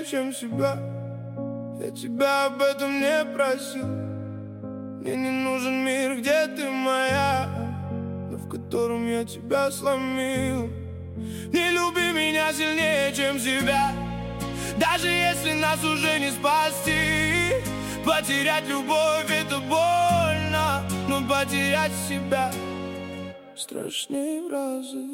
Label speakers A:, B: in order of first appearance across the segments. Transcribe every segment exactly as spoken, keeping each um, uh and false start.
A: чем себя. Я тебя об этом не просил. Мне не нужен мир, где ты моя, но в котором я тебя сломил. Не люби меня сильнее, чем себя, даже если нас уже не спасти. Потерять любовь — это больно, но потерять себя страшнее в разы.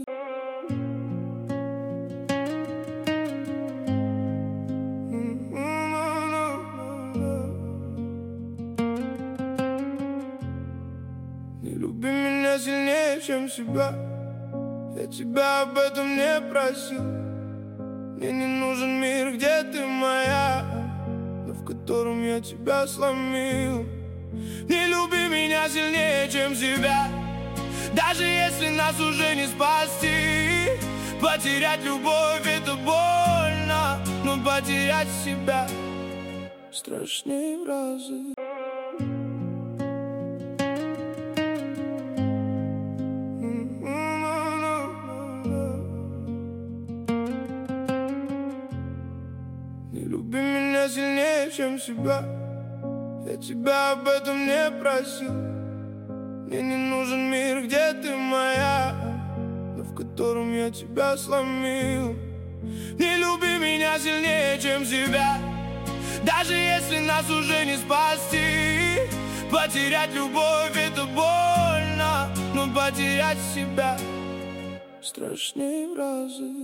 A: Не люби меня сильнее, чем себя. Я тебя об этом не просил. Мне не нужен мир, где ты моя, но в котором я тебя сломил. Не люби меня сильнее, чем себя, даже если нас уже не спасти. Потерять любовь — это больно, но потерять себя страшнее в разы. Не люби меня сильнее, чем себя. Я тебя об этом не просил. Мне не нужен мир, где ты моя, но в котором я тебя сломил. Не люби меня сильнее, чем себя, даже если нас уже не спасти. Потерять любовь — это больно, но потерять себя страшнее в разы.